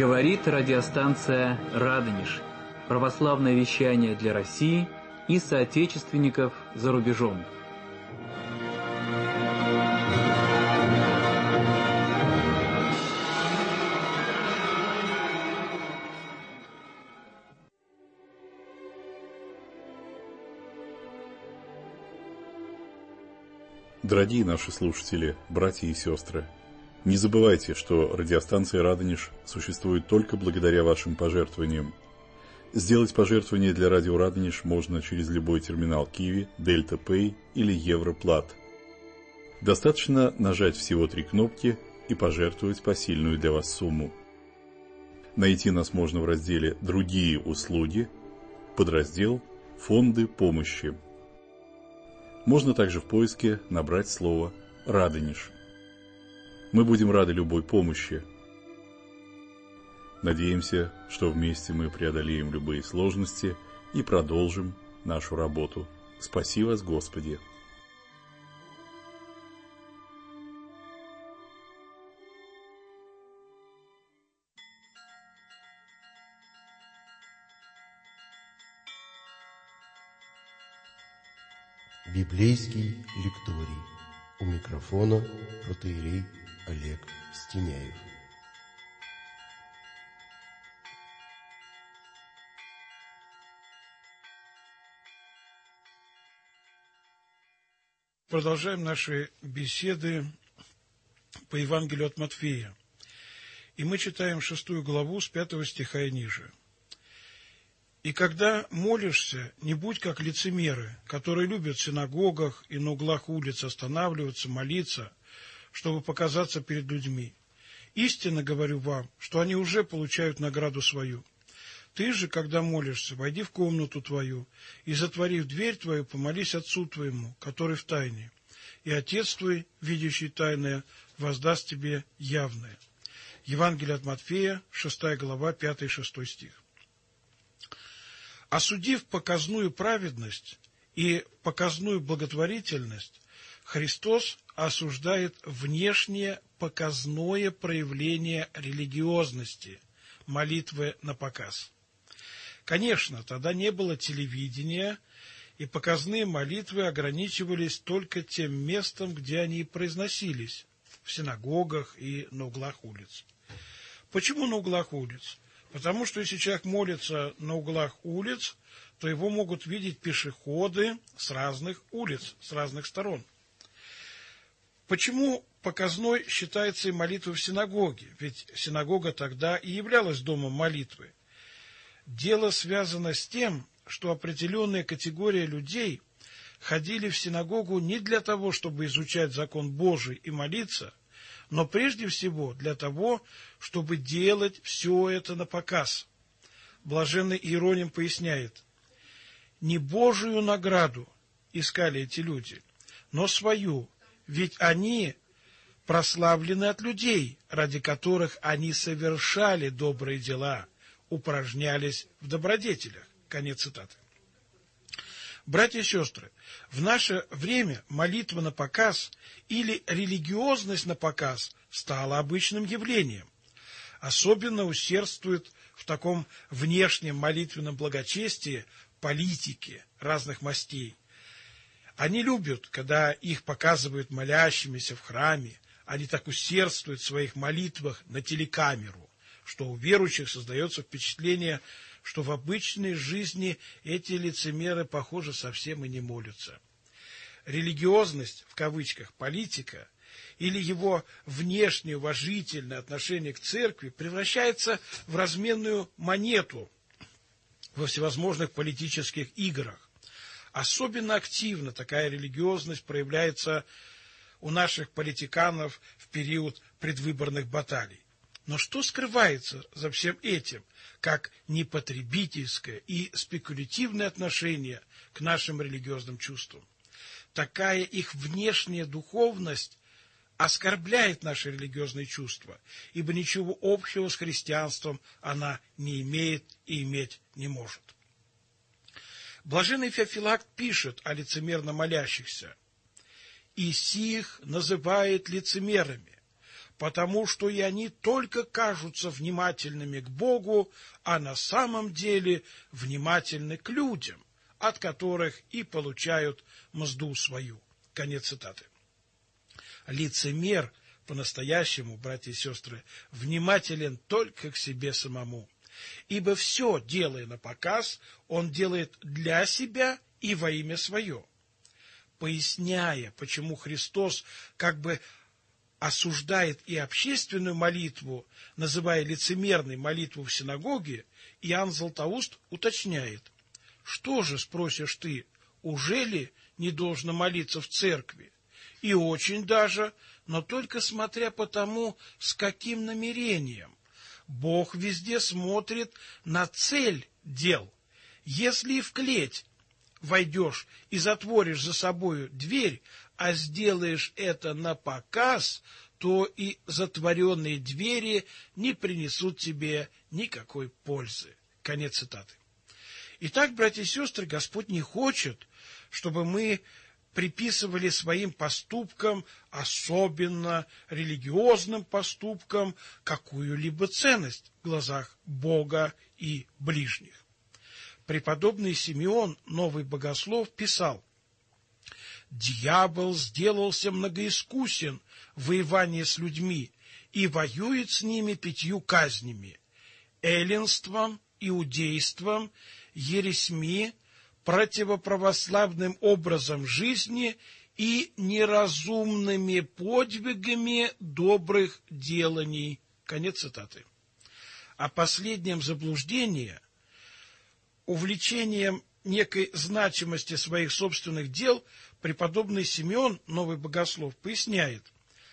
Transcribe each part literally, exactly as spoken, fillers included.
Говорит радиостанция «Радонеж». Православное вещание для России и соотечественников за рубежом. Дорогие наши слушатели, братья и сестры, не забывайте, что радиостанция «Радонеж» существует только благодаря вашим пожертвованиям. Сделать пожертвование для радио «Радонеж» можно через любой терминал Киви, Дельта Пэй или Европлат. Достаточно нажать всего три кнопки и пожертвовать посильную для вас сумму. Найти нас можно в разделе «Другие услуги», подраздел «Фонды помощи». Можно также в поиске набрать слово «Радонеж». Мы будем рады любой помощи. Надеемся, что вместе мы преодолеем любые сложности и продолжим нашу работу. Спаси вас, Господи! Библейский лекторий. У микрофона протоиерей Олег Стеняев. Продолжаем наши беседы по Евангелию от Матфея. И мы читаем шестую главу с пятого стиха и ниже. «И когда молишься, не будь как лицемеры, которые любят в синагогах и на углах улиц останавливаться, молиться, чтобы показаться перед людьми. Истинно говорю вам, что они уже получают награду свою. Ты же, когда молишься, войди в комнату твою, и, затворив дверь твою, помолись Отцу твоему, который в тайне, и Отец твой, видящий тайное, воздаст тебе явное». Евангелие от Матфея, шестая глава, пятый и шестой стих. Осудив показную праведность и показную благотворительность, Христос осуждает внешнее показное проявление религиозности, молитвы на показ. Конечно, тогда не было телевидения, и показные молитвы ограничивались только тем местом, где они произносились, в синагогах и на углах улиц. Почему на углах улиц? Потому что если человек молится на углах улиц, то его могут видеть пешеходы с разных улиц, с разных сторон. Почему показной считается и молитва в синагоге? Ведь синагога тогда и являлась домом молитвы. Дело связано с тем, что определенная категория людей ходили в синагогу не для того, чтобы изучать закон Божий и молиться, но прежде всего для того, чтобы делать все это на показ. Блаженный Иероним поясняет: не Божию награду искали эти люди, но свою, ведь они прославлены от людей, ради которых они совершали добрые дела, упражнялись в добродетелях. Конец цитаты. Братья и сестры, в наше время молитва на показ или религиозность на показ стала обычным явлением. Особенно усердствуют в таком внешнем молитвенном благочестии политики разных мастей. Они любят, когда их показывают молящимися в храме, они так усердствуют в своих молитвах на телекамеру, что у верующих создается впечатление, что в обычной жизни эти лицемеры, похоже, совсем и не молятся. Религиозность, в кавычках, политика, или его внешнее уважительное отношение к церкви превращается в разменную монету во всевозможных политических играх. Особенно активно такая религиозность проявляется у наших политиканов в период предвыборных баталий. Но что скрывается за всем этим, как непотребительское и спекулятивное отношение к нашим религиозным чувствам? Такая их внешняя духовность оскорбляет наши религиозные чувства, ибо ничего общего с христианством она не имеет и иметь не может. Блаженный Феофилакт пишет о лицемерно молящихся: «И сих называет лицемерами, потому что и они только кажутся внимательными к Богу, а на самом деле внимательны к людям, от которых и получают мзду свою». Конец цитаты. Лицемер по-настоящему, братья и сестры, внимателен только к себе самому, ибо все, делая на показ, он делает для себя и во имя свое. Поясняя, почему Христос как бы осуждает и общественную молитву, называя лицемерной молитву в синагоге, Иоанн Златоуст уточняет: «Что же, спросишь ты, уже ли не должно молиться в церкви? И очень даже, но только смотря по тому, с каким намерением. Бог везде смотрит на цель дел. Если и в клеть войдешь и затворишь за собою дверь, а сделаешь это на показ, то и затворенные двери не принесут тебе никакой пользы». Конец цитаты. Итак, братья и сестры, Господь не хочет, чтобы мы приписывали своим поступкам, особенно религиозным поступкам, какую-либо ценность в глазах Бога и ближних. Преподобный Симеон, новый богослов, писал: «Дьявол сделался многоискусен в воевании с людьми и воюет с ними пятью казнями: эллинством, иудейством, ересьми, противоправославным образом жизни и неразумными подвигами добрых деланий». Конец цитаты. О последнем заблуждении, увлечением некой значимости своих собственных дел, преподобный Симеон, новый богослов, поясняет: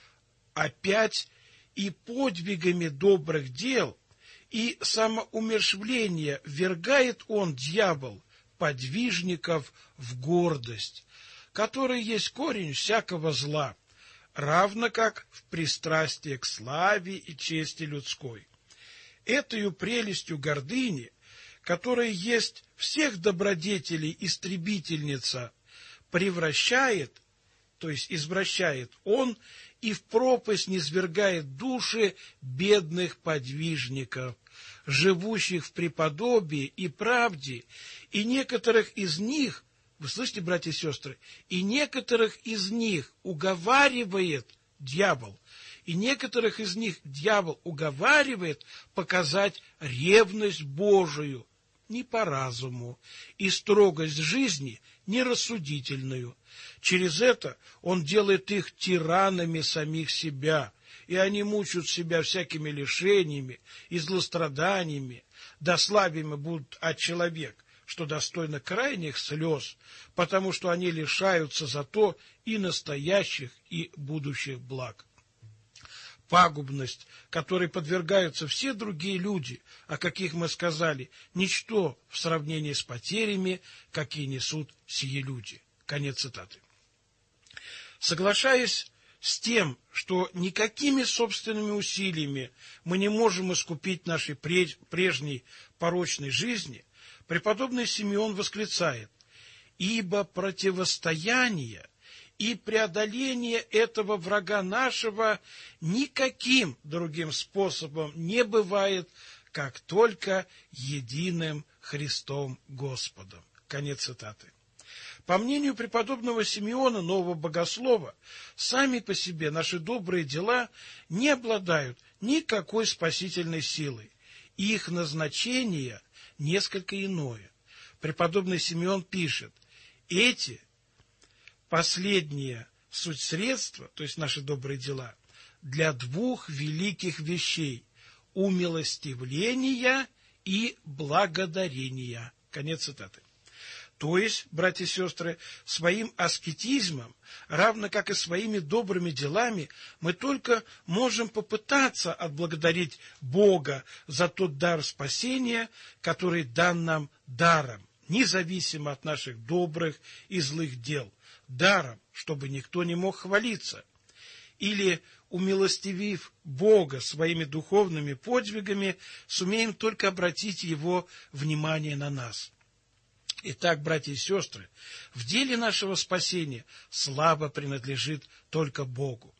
«Опять и подвигами добрых дел и самоумерщвления ввергает он, дьявол, подвижников в гордость, которая есть корень всякого зла, равно как в пристрастии к славе и чести людской. Этою прелестью гордыни, которая есть всех добродетелей истребительница, превращает, то есть извращает он, и в пропасть низвергает души бедных подвижников, живущих в преподобии и правде, и некоторых из них, вы слышите, братья и сестры, и некоторых из них уговаривает дьявол, и некоторых из них дьявол уговаривает показать ревность Божию не по разуму и строгость жизни нерассудительную. Через это он делает их тиранами самих себя, и они мучают себя всякими лишениями и злостраданиями, да слабыми будут от человек, что достойно крайних слез, потому что они лишаются зато и настоящих, и будущих благ. Пагубность, которой подвергаются все другие люди, о каких мы сказали, ничто в сравнении с потерями, какие несут сие люди». Конец цитаты. Соглашаясь с тем, что никакими собственными усилиями мы не можем искупить нашей прежней порочной жизни, преподобный Симеон восклицает: «Ибо противостояние и преодоление этого врага нашего никаким другим способом не бывает, как только единым Христом Господом». Конец цитаты. По мнению преподобного Симеона, нового богослова, сами по себе наши добрые дела не обладают никакой спасительной силой, и их назначение несколько иное. Преподобный Симеон пишет: «Эти последние суть средства, то есть наши добрые дела, для двух великих вещей – умилостивления и благодарения». Конец цитаты. То есть, братья и сестры, своим аскетизмом, равно как и своими добрыми делами, мы только можем попытаться отблагодарить Бога за тот дар спасения, который дан нам даром, независимо от наших добрых и злых дел, даром, чтобы никто не мог хвалиться. Или, умилостивив Бога своими духовными подвигами, сумеем только обратить Его внимание на нас. Итак, братья и сестры, в деле нашего спасения слава принадлежит только Богу.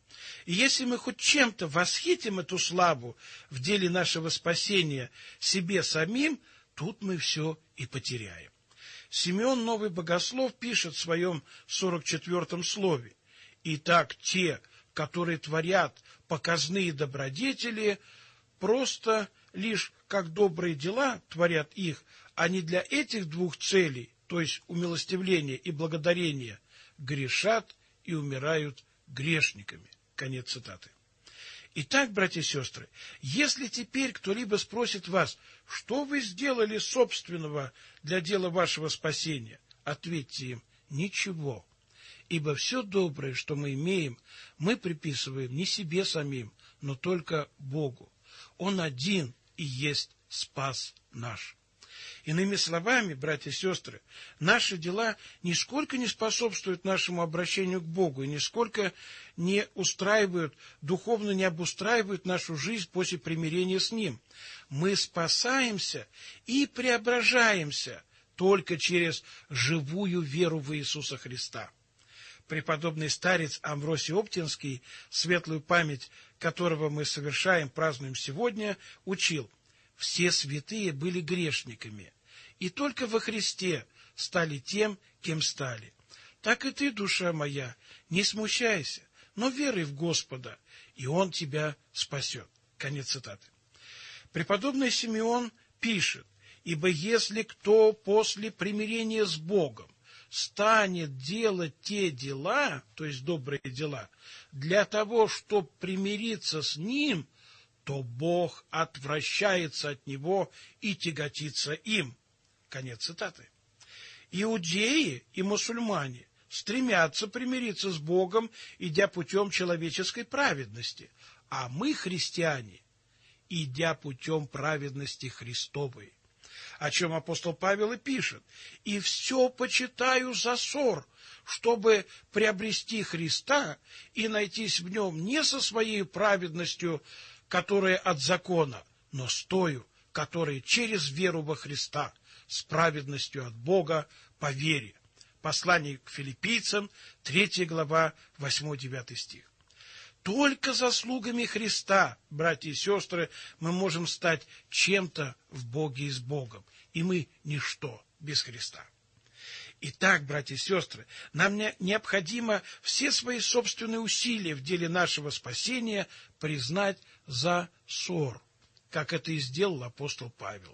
И если мы хоть чем-то восхитим эту славу в деле нашего спасения себе самим, тут мы все и потеряем. Симеон Новый Богослов пишет в своем сорок четвёртом слове: «Итак, те, которые творят показные добродетели, просто лишь как добрые дела творят их, а не для этих двух целей, то есть умилостивления и благодарения, грешат и умирают грешниками». Конец цитаты. Итак, братья и сестры, если теперь кто-либо спросит вас, что вы сделали собственного для дела вашего спасения, ответьте им: ничего. Ибо все доброе, что мы имеем, мы приписываем не себе самим, но только Богу. Он один и есть спас наш. Иными словами, братья и сестры, наши дела нисколько не способствуют нашему обращению к Богу и нисколько не устраивают, духовно не обустраивают нашу жизнь после примирения с Ним. Мы спасаемся и преображаемся только через живую веру в Иисуса Христа. Преподобный старец Амвросий Оптинский, светлую память которого мы совершаем, празднуем сегодня, учил: все святые были грешниками, и только во Христе стали тем, кем стали. Так и ты, душа моя, не смущайся, но веруй в Господа, и Он тебя спасет. Конец цитаты. Преподобный Симеон пишет: «Ибо если кто после примирения с Богом станет делать те дела, то есть добрые дела, для того, чтобы примириться с Ним, то Бог отвращается от него и тяготится им». Конец цитаты. Иудеи и мусульмане стремятся примириться с Богом, идя путем человеческой праведности, а мы, христиане, идя путем праведности Христовой. О чем апостол Павел и пишет: «И все почитаю за ссор, чтобы приобрести Христа и найтись в нем не со своей праведностью, которая от закона, но с тою, которая через веру во Христа, с праведностью от Бога по вере». Послание к филиппийцам, третья глава, восьмой-девятый стих. Только заслугами Христа, братья и сестры, мы можем стать чем-то в Боге и с Богом, и мы ничто без Христа. Итак, братья и сестры, нам необходимо все свои собственные усилия в деле нашего спасения признать за ссор, как это и сделал апостол Павел.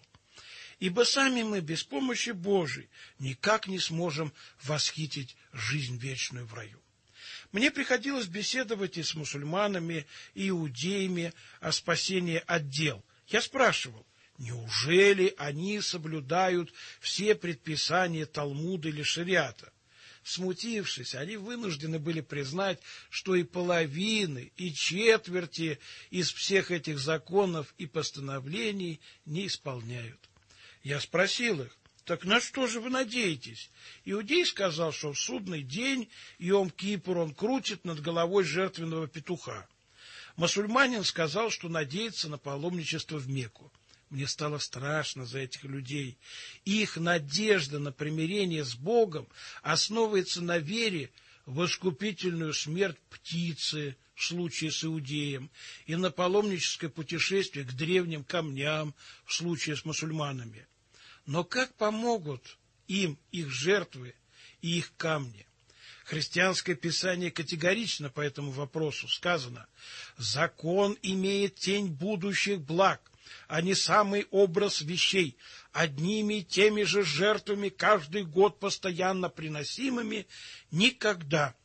Ибо сами мы без помощи Божией никак не сможем восхитить жизнь вечную в раю. Мне приходилось беседовать и с мусульманами, и иудеями о спасении от дел. Я спрашивал: неужели они соблюдают все предписания Талмуда или шариата? Смутившись, они вынуждены были признать, что и половины, и четверти из всех этих законов и постановлений не исполняют. Я спросил их: так на что же вы надеетесь? Иудей сказал, что в судный день Йом-Кипур он крутит над головой жертвенного петуха. Мусульманин сказал, что надеется на паломничество в Мекку. Мне стало страшно за этих людей. Их надежда на примирение с Богом основывается на вере в искупительную смерть птицы в случае с иудеем и на паломническое путешествие к древним камням в случае с мусульманами. Но как помогут им их жертвы и их камни? Христианское Писание категорично по этому вопросу. Сказано: «Закон имеет тень будущих благ, а не самый образ вещей. Одними и теми же жертвами, каждый год постоянно приносимыми, никогда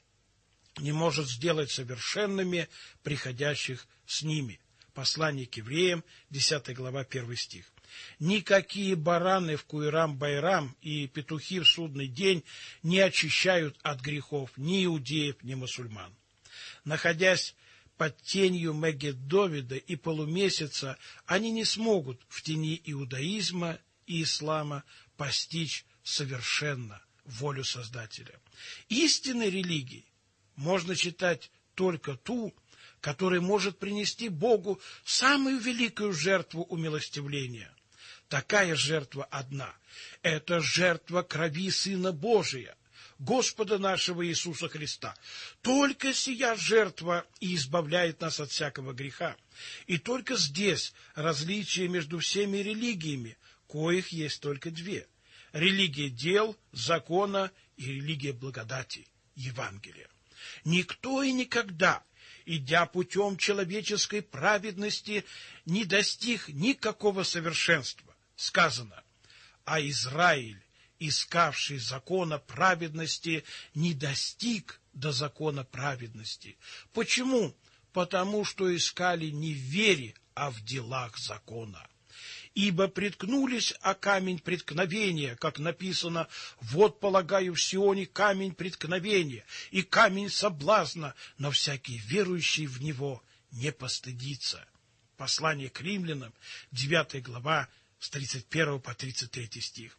не может сделать совершенными приходящих с ними». Послание к евреям, десятая глава, первый стих. Никакие бараны в Куирам-Байрам и петухи в судный день не очищают от грехов ни иудеев, ни мусульман. Находясь под тенью Мегеддовида и полумесяца, они не смогут в тени иудаизма и ислама постичь совершенно волю Создателя. Истинной религией можно считать только ту, которая может принести Богу самую великую жертву умилостивления. Такая жертва одна — это жертва крови Сына Божия. Господа нашего Иисуса Христа. Только сия жертва и избавляет нас от всякого греха. И только здесь различие между всеми религиями, коих есть только две. Религия дел, закона и религия благодати, Евангелия. Никто и никогда, идя путем человеческой праведности, не достиг никакого совершенства. Сказано: а Израиль, искавший закона праведности, не достиг до закона праведности. Почему? Потому что искали не в вере, а в делах закона. Ибо приткнулись о камень преткновения, как написано: вот полагаю в Сионе камень преткновения и камень соблазна, но всякий верующий в него не постыдится. Послание к римлянам, девятая глава, с тридцать первого по тридцать третий стих.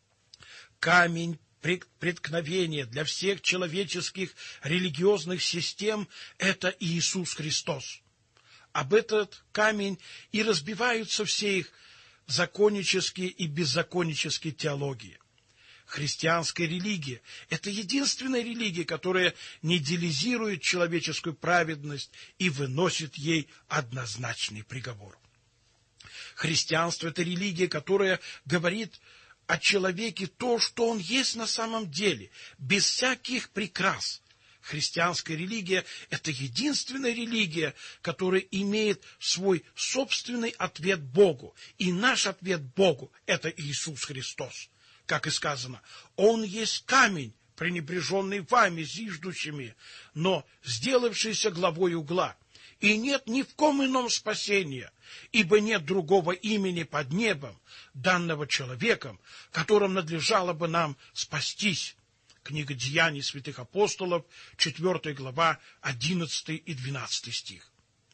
Камень преткновения для всех человеческих религиозных систем – это Иисус Христос. Об этот камень и разбиваются все их законнические и беззаконнические теологии. Христианская религия – это единственная религия, которая не идеализирует человеческую праведность и выносит ей однозначный приговор. Христианство – это религия, которая говорит о человеке то, что он есть на самом деле, без всяких прикрас. Христианская религия – это единственная религия, которая имеет свой собственный ответ Богу. И наш ответ Богу – это Иисус Христос. Как и сказано: Он есть камень, пренебреженный вами, зиждущими, но сделавшийся главой угла. И нет ни в ком ином спасения, ибо нет другого имени под небом, данного человеком, которым надлежало бы нам спастись. Книга Деяний святых апостолов, четвёртая глава, одиннадцатый и двенадцатый стих.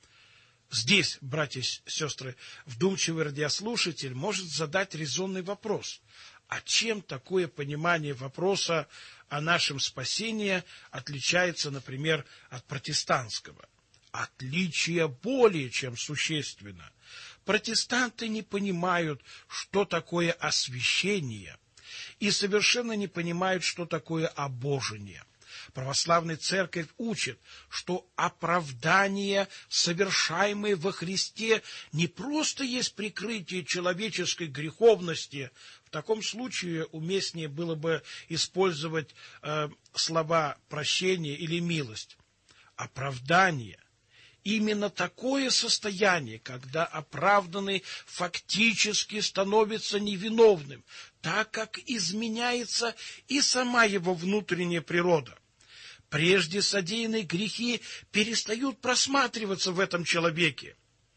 Здесь, братья и сестры, вдумчивый радиослушатель может задать резонный вопрос: а чем такое понимание вопроса о нашем спасении отличается, например, от протестантского? Отличие более чем существенно. Протестанты не понимают, что такое освящение, и совершенно не понимают, что такое обожение. Православная церковь учит, что оправдание, совершаемое во Христе, не просто есть прикрытие человеческой греховности. В таком случае уместнее было бы использовать э, слова прощение или милость. Оправдание – именно такое состояние, когда оправданный фактически становится невиновным, так как изменяется и сама его внутренняя природа. Прежде содеянные грехи перестают просматриваться в этом человеке.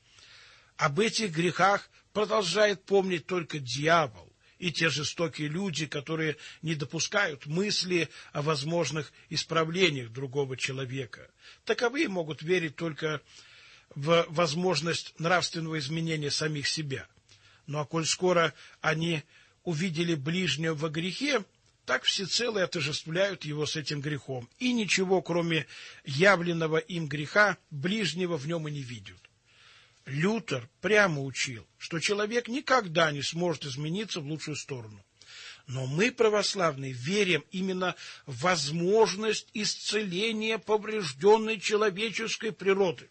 Об этих грехах продолжает помнить только дьявол и те жестокие люди, которые не допускают мысли о возможных исправлениях другого человека. Таковые могут верить только в возможность нравственного изменения самих себя. Ну а коль скоро они увидели ближнего во грехе, так всецело и отождествляют его с этим грехом, и ничего, кроме явленного им греха, ближнего в нем и не видят. Лютер прямо учил, что человек никогда не сможет измениться в лучшую сторону. Но мы, православные, верим именно в возможность исцеления поврежденной человеческой природы.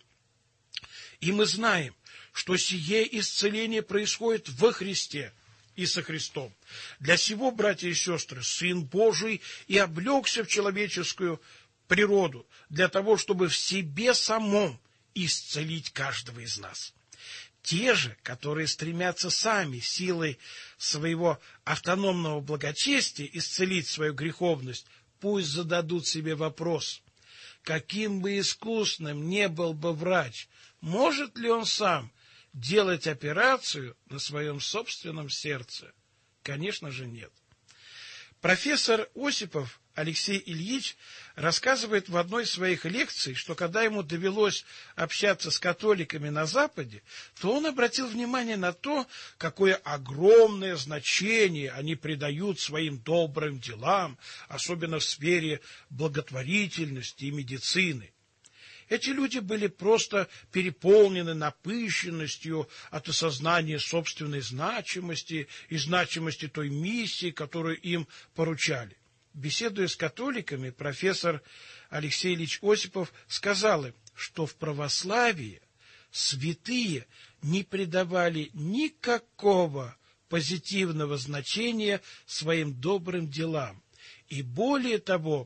И мы знаем, что сие исцеление происходит во Христе и со Христом. Для сего, братья и сестры, Сын Божий и облегся в человеческую природу, для того, чтобы в себе самом исцелить каждого из нас. Те же, которые стремятся сами силой своего автономного благочестия исцелить свою греховность, пусть зададут себе вопрос: каким бы искусным не был бы врач, может ли он сам делать операцию на своем собственном сердце? Конечно же, нет. Профессор Осипов Алексей Ильич рассказывает в одной из своих лекций, что когда ему довелось общаться с католиками на Западе, то он обратил внимание на то, какое огромное значение они придают своим добрым делам, особенно в сфере благотворительности и медицины. Эти люди были просто переполнены напыщенностью от осознания собственной значимости и значимости той миссии, которую им поручали. беседуя с католиками, профессор Алексей Ильич Осипов сказал им, что в православии святые не придавали никакого позитивного значения своим добрым делам, и более того,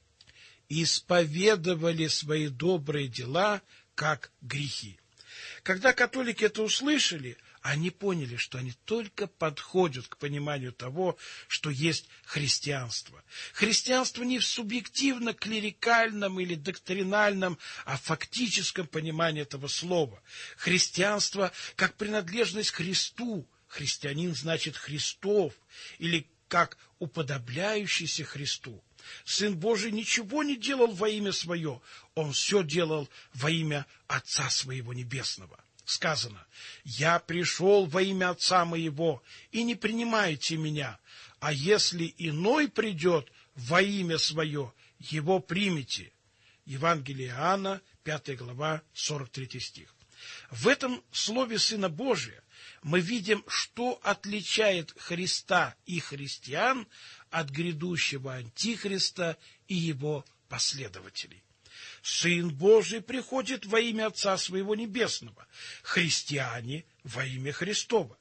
исповедовали свои добрые дела как грехи. Когда католики это услышали, они поняли, что они только подходят к пониманию того, что есть христианство. Христианство не в субъективно-клерикальном или доктринальном, а в фактическом понимании этого слова. Христианство как принадлежность Христу. Христианин значит Христов, или как уподобляющийся Христу. Сын Божий ничего не делал во имя свое, он все делал во имя Отца своего Небесного. Сказано: «Я пришел во имя Отца моего, и не принимайте меня, а если иной придет во имя свое, его примите». Евангелие Иоанна, пятая глава, сорок третий стих. В этом слове Сына Божия мы видим, что отличает Христа и христиан от грядущего Антихриста и его последователей. Сын Божий приходит во имя Отца Своего Небесного, христиане во имя Христово.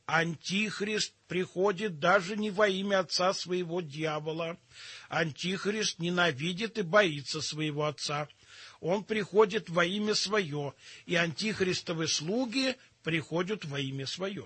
Антихрист приходит даже не во имя Отца Своего дьявола. Антихрист ненавидит и боится своего Отца. Он приходит во имя свое, и антихристовы слуги приходят во имя свое.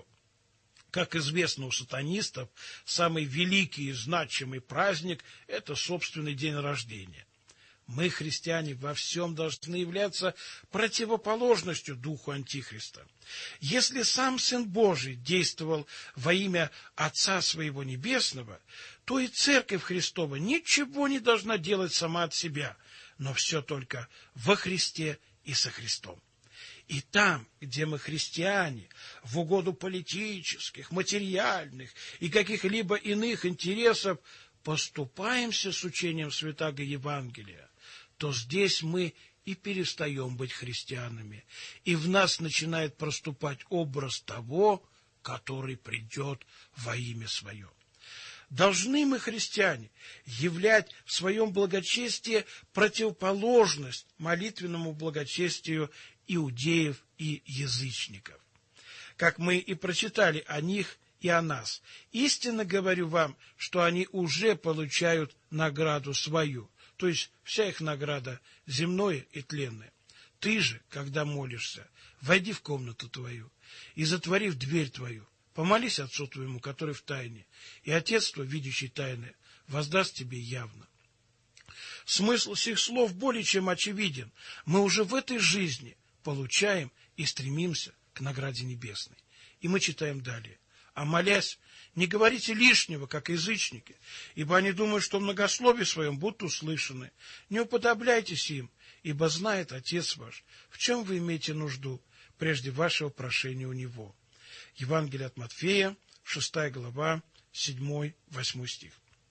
Как известно у сатанистов, самый великий и значимый праздник – это собственный день рождения. Мы, христиане, во всем должны являться противоположностью духу Антихриста. Если сам Сын Божий действовал во имя Отца Своего Небесного, то и Церковь Христова ничего не должна делать сама от себя, но все только во Христе и со Христом. И там, где мы, христиане, в угоду политических, материальных и каких-либо иных интересов поступаемся с учением Святаго Евангелия, то здесь мы и перестаем быть христианами, и в нас начинает проступать образ того, который придет во имя свое. Должны мы, христиане, являть в своем благочестии противоположность молитвенному благочестию иудеев и язычников. Как мы и прочитали о них и о нас. Истинно говорю вам, что они уже получают награду свою, то есть вся их награда земное и тленное. Ты же, когда молишься, войди в комнату твою и, затворив дверь твою, помолись Отцу твоему, который в тайне, и Отец твой, видящий тайное, воздаст тебе явно. Смысл сих слов более чем очевиден. Мы уже в этой жизни получаем и стремимся к награде небесной. И мы читаем далее. А молясь, не говорите лишнего, как язычники, ибо они думают, что в многословии своем будут услышаны. Не уподобляйтесь им, ибо знает Отец ваш, в чем вы имеете нужду, прежде вашего прошения у Него. Евангелие от Матфея, шестая глава, седьмой-восьмой стих.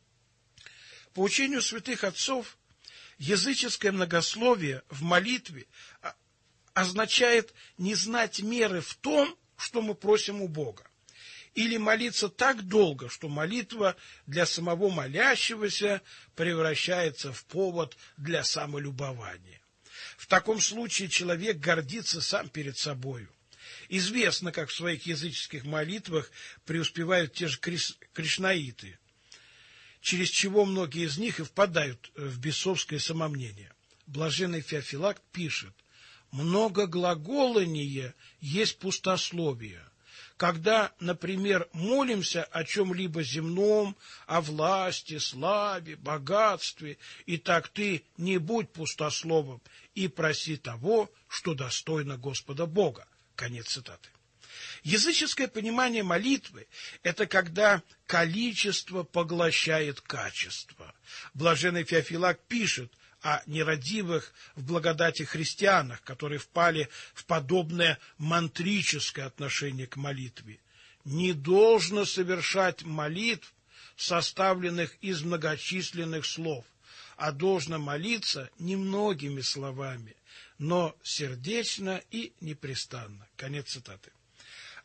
По учению святых отцов, языческое многословие в молитве означает не знать меры в том, что мы просим у Бога, или молиться так долго, что молитва для самого молящегося превращается в повод для самолюбования. В таком случае человек гордится сам перед собою. Известно, как в своих языческих молитвах преуспевают те же криш... кришнаиты, через чего многие из них и впадают в бесовское самомнение. Блаженный Феофилакт пишет: «Многоглаголание есть пустословие». Когда, например, молимся о чем-либо земном, о власти, славе, богатстве, и так ты не будь пустословом и проси того, что достойно Господа Бога. Конец цитаты. Языческое понимание молитвы – это когда количество поглощает качество. Блаженный Феофилакт пишет о нерадивых в благодати христианах, которые впали в подобное мантрическое отношение к молитве. Не должно совершать молитв, составленных из многочисленных слов, а должно молиться немногими словами, но сердечно и непрестанно. Конец цитаты.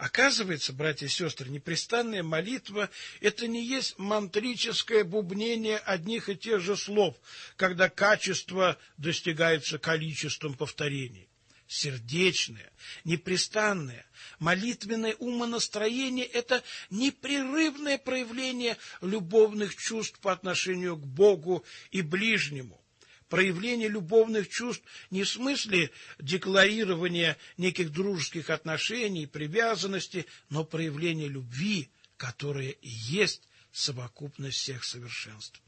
Оказывается, братья и сестры, непрестанная молитва – это не есть мантрическое бубнение одних и тех же слов, когда качество достигается количеством повторений. Сердечное, непрестанное, молитвенное умонастроение – это непрерывное проявление любовных чувств по отношению к Богу и ближнему. Проявление любовных чувств не в смысле декларирования неких дружеских отношений, привязанности, но проявление любви, которая и есть совокупность всех совершенств.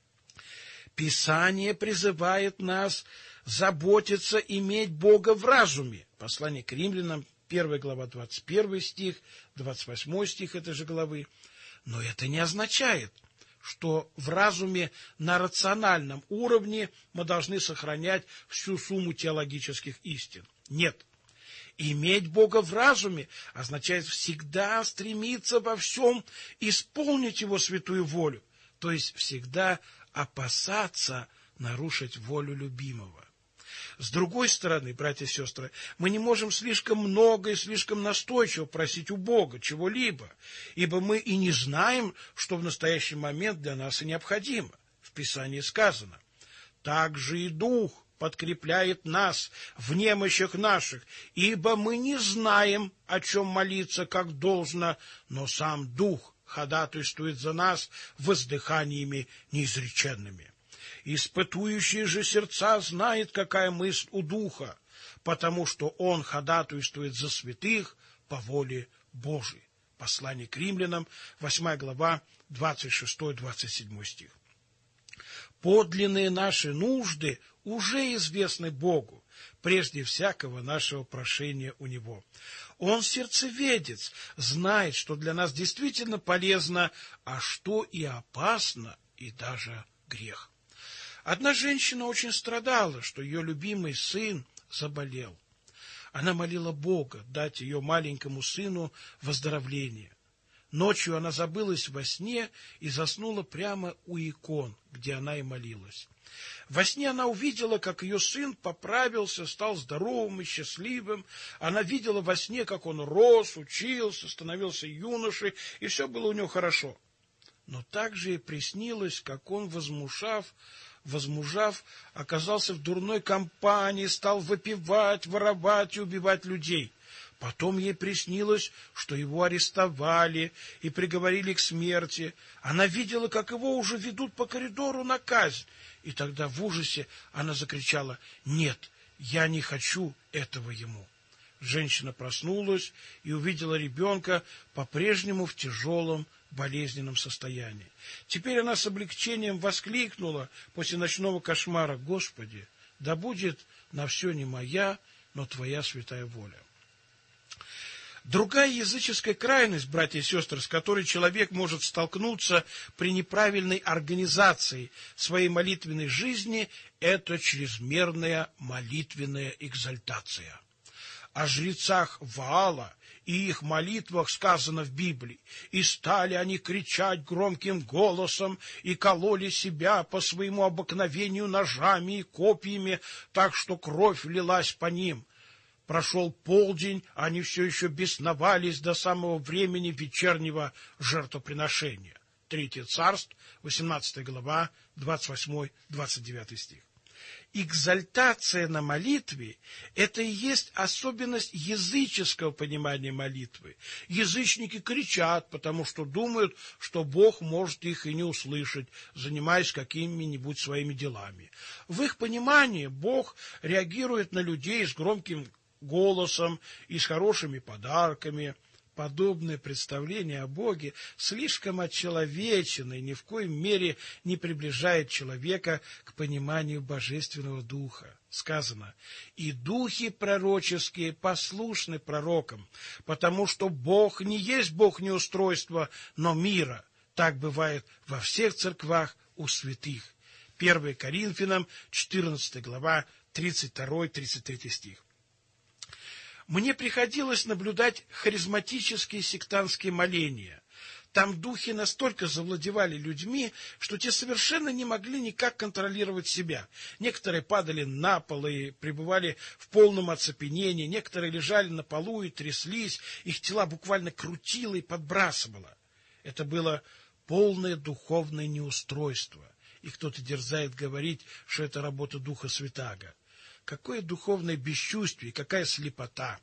Писание призывает нас заботиться, иметь Бога в разуме. Послание к римлянам, первая глава, двадцать первый стих, двадцать восьмой стих этой же главы. Но это не означает, что в разуме на рациональном уровне мы должны сохранять всю сумму теологических истин. Нет. Иметь Бога в разуме означает всегда стремиться во всем исполнить Его святую волю, то есть всегда опасаться нарушить волю любимого. С другой стороны, братья и сестры, мы не можем слишком много и слишком настойчиво просить у Бога чего-либо, ибо мы и не знаем, что в настоящий момент для нас и необходимо. В Писании сказано: «Так же и Дух подкрепляет нас в немощах наших, ибо мы не знаем, о чем молиться, как должно, но сам Дух ходатайствует за нас воздыханиями неизреченными». Испытующий же сердца знает, какая мысль у Духа, потому что Он ходатайствует за святых по воле Божией. Послание к римлянам, восьмая глава, двадцать шестой — двадцать седьмой стих. Подлинные наши нужды уже известны Богу, прежде всякого нашего прошения у Него. Он сердцеведец, знает, что для нас действительно полезно, а что и опасно, и даже грех. Одна женщина очень страдала, что ее любимый сын заболел. Она молила Бога дать ее маленькому сыну выздоровление. Ночью она забылась во сне и заснула прямо у икон, где она и молилась. Во сне она увидела, как ее сын поправился, стал здоровым и счастливым. Она видела во сне, как он рос, учился, становился юношей, и все было у него хорошо. Но также и приснилось, как он, возмужав, возмужав, оказался в дурной компании, стал выпивать, воровать и убивать людей. Потом ей приснилось, что его арестовали и приговорили к смерти. Она видела, как его уже ведут по коридору на казнь. И тогда в ужасе она закричала: «Нет, я не хочу этого ему». Женщина проснулась и увидела ребенка по-прежнему в тяжелом болезненном состоянии. Теперь она с облегчением воскликнула после ночного кошмара: «Господи, да будет на все не моя, но Твоя святая воля». Другая языческая крайность, братья и сестры, с которой человек может столкнуться при неправильной организации своей молитвенной жизни, это чрезмерная молитвенная экзальтация. О жрецах Ваала и их молитвах сказано в Библии: «И стали они кричать громким голосом, и кололи себя по своему обыкновению ножами и копьями, так что кровь лилась по ним. Прошел полдень, они все еще бесновались до самого времени вечернего жертвоприношения». Третье Царств, восемнадцатая глава, двадцать восьмой — двадцать девятый стих. Экзальтация на молитве – это и есть особенность языческого понимания молитвы. Язычники кричат, потому что думают, что Бог может их и не услышать, занимаясь какими-нибудь своими делами. В их понимании Бог реагирует на людей с громким голосом и с хорошими подарками. Подобное представление о Боге слишком отчеловечено и ни в коей мере не приближает человека к пониманию Божественного Духа. Сказано: «И духи пророческие послушны пророкам, потому что Бог не есть Бог неустройства, но мира». Так бывает во всех церквах у святых. первое Коринфянам, четырнадцатая глава, тридцать второй — тридцать третий стих. Мне приходилось наблюдать харизматические сектантские моления. Там духи настолько завладевали людьми, что те совершенно не могли никак контролировать себя. Некоторые падали на пол и пребывали в полном оцепенении, некоторые лежали на полу и тряслись, их тела буквально крутило и подбрасывало. Это было полное духовное неустройство, и кто-то дерзает говорить, что это работа Духа Святаго. Какое духовное бесчувствие, какая слепота!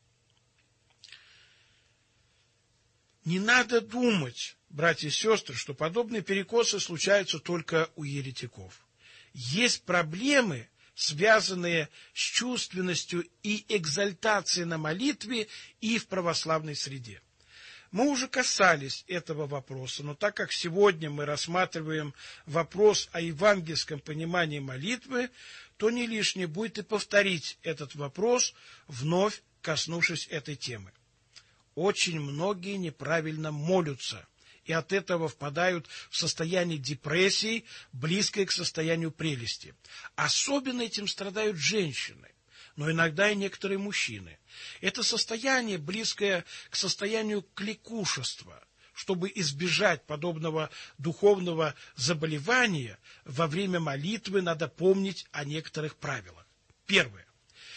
Не надо думать, братья и сестры, что подобные перекосы случаются только у еретиков. Есть проблемы, связанные с чувственностью и экзальтацией на молитве и в православной среде. Мы уже касались этого вопроса, но так как сегодня мы рассматриваем вопрос о евангельском понимании молитвы, то не лишнее будет и повторить этот вопрос, вновь коснувшись этой темы. Очень многие неправильно молятся, и от этого впадают в состояние депрессии, близкое к состоянию прелести. Особенно этим страдают женщины, но иногда и некоторые мужчины. Это состояние, близкое к состоянию кликушества. Чтобы избежать подобного духовного заболевания, во время молитвы надо помнить о некоторых правилах. Первое.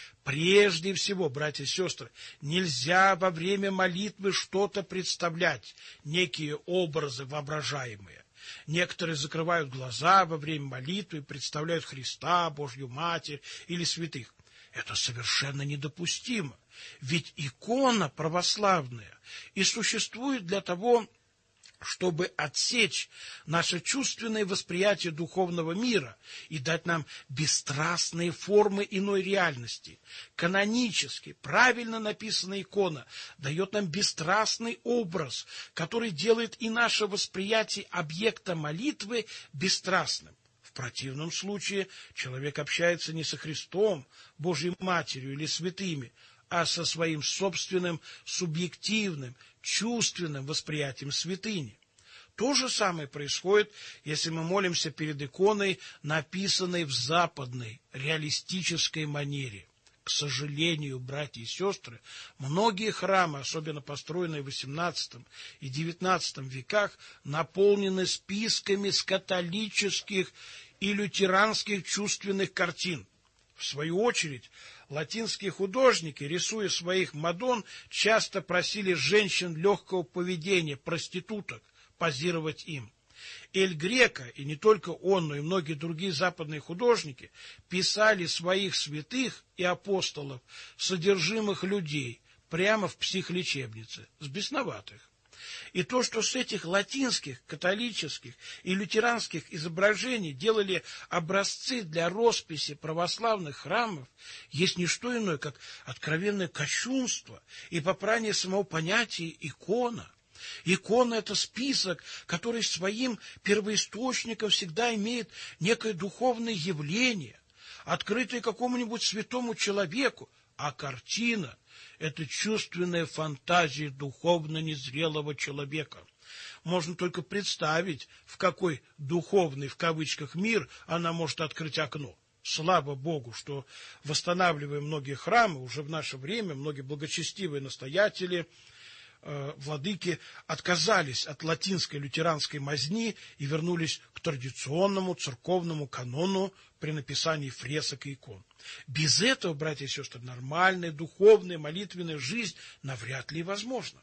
Прежде всего, братья и сестры, нельзя во время молитвы что-то представлять, некие образы воображаемые. Некоторые закрывают глаза во время молитвы и представляют Христа, Божью Матерь или святых. Это совершенно недопустимо, ведь икона православная и существует для того, чтобы отсечь наше чувственное восприятие духовного мира и дать нам бесстрастные формы иной реальности. Канонически, правильно написанная икона дает нам бесстрастный образ, который делает и наше восприятие объекта молитвы бесстрастным. В противном случае человек общается не со Христом, Божьей Матерью или святыми, а со своим собственным субъективным, чувственным восприятием святыни. То же самое происходит, если мы молимся перед иконой, написанной в западной, реалистической манере. К сожалению, братья и сестры, многие храмы, особенно построенные в восемнадцатом и девятнадцатом веках, наполнены списками с католических и лютеранских чувственных картин. В свою очередь, латинские художники, рисуя своих мадонн, часто просили женщин легкого поведения, проституток, позировать им. Эль Греко, и не только он, но и многие другие западные художники, писали своих святых и апостолов, содержимых людей, прямо в психлечебнице, с бесноватых. И то, что с этих латинских, католических и лютеранских изображений делали образцы для росписи православных храмов, есть не что иное, как откровенное кощунство и попрание самого понятия икона. Икона — это список, который своим первоисточником всегда имеет некое духовное явление, открытое какому-нибудь святому человеку, а картина — это чувственная фантазия духовно незрелого человека. Можно только представить, в какой духовный, в кавычках, мир она может открыть окно. Слава Богу, что, восстанавливая многие храмы, уже в наше время многие благочестивые настоятели, э, владыки отказались от латинской лютеранской мазни и вернулись к традиционному церковному канону при написании фресок и икон. Без этого, братья и сестры, нормальная духовная молитвенная жизнь навряд ли возможна.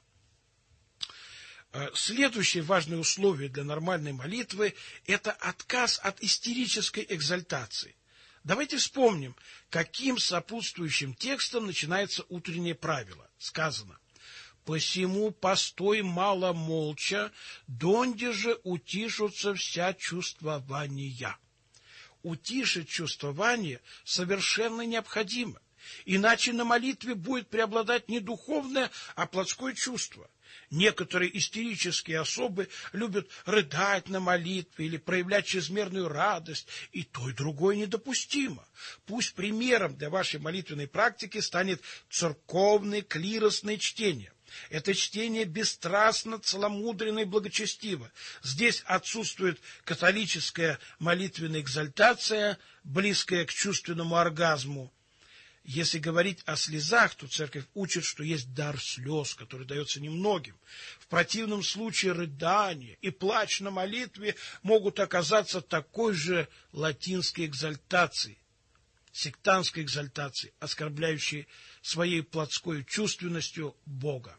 Следующее важное условие для нормальной молитвы – это отказ от истерической экзальтации. Давайте вспомним, каким сопутствующим текстом начинается утреннее правило. Сказано: «Посему постой мало молча, донде же утишутся вся чувствования». Утишить чувствование совершенно необходимо, иначе на молитве будет преобладать не духовное, а плотское чувство. Некоторые истерические особы любят рыдать на молитве или проявлять чрезмерную радость, и то, и другое недопустимо. Пусть примером для вашей молитвенной практики станет церковное клиросное чтение. Это чтение бесстрастно, целомудренно и благочестиво. Здесь отсутствует католическая молитвенная экзальтация, близкая к чувственному оргазму. Если говорить о слезах, то церковь учит, что есть дар слез, который дается немногим. В противном случае рыдание и плач на молитве могут оказаться такой же латинской экзальтацией, сектантской экзальтацией, оскорбляющей своей плотской чувственностью Бога.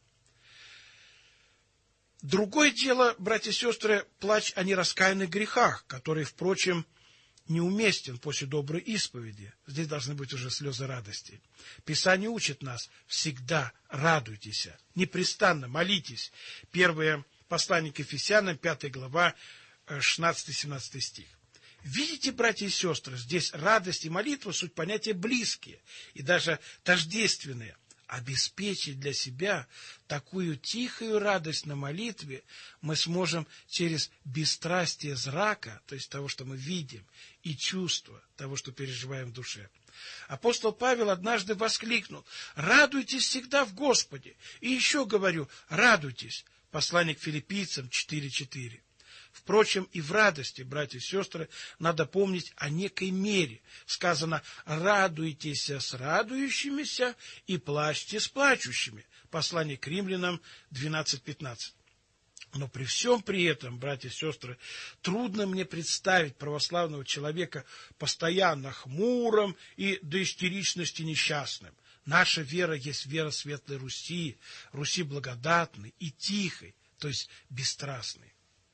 Другое дело, братья и сестры, плач о нераскаянных грехах, который, впрочем, неуместен после доброй исповеди. Здесь должны быть уже слезы радости. Писание учит нас: всегда радуйтесь, непрестанно молитесь. Первое послание к Ефесянам, пятая глава, шестнадцатый-семнадцатый стих. Видите, братья и сестры, здесь радость и молитва суть понятия близкие и даже тождественные. Обеспечить для себя такую тихую радость на молитве мы сможем через бесстрастие зрака, то есть того, что мы видим, и чувства того, что переживаем в душе. Апостол Павел однажды воскликнул: «Радуйтесь всегда в Господе». И еще говорю: радуйтесь. Послание к Филиппийцам четыре четыре. Впрочем, и в радости, братья и сестры, надо помнить о некой мере. Сказано: радуйтесь с радующимися и плачьте с плачущими. Послание к Римлянам двенадцать пятнадцать. Но при всем при этом, братья и сестры, трудно мне представить православного человека постоянно хмурым и до истеричности несчастным. Наша вера есть вера Светлой Руси, Руси благодатной и тихой, то есть бесстрастной.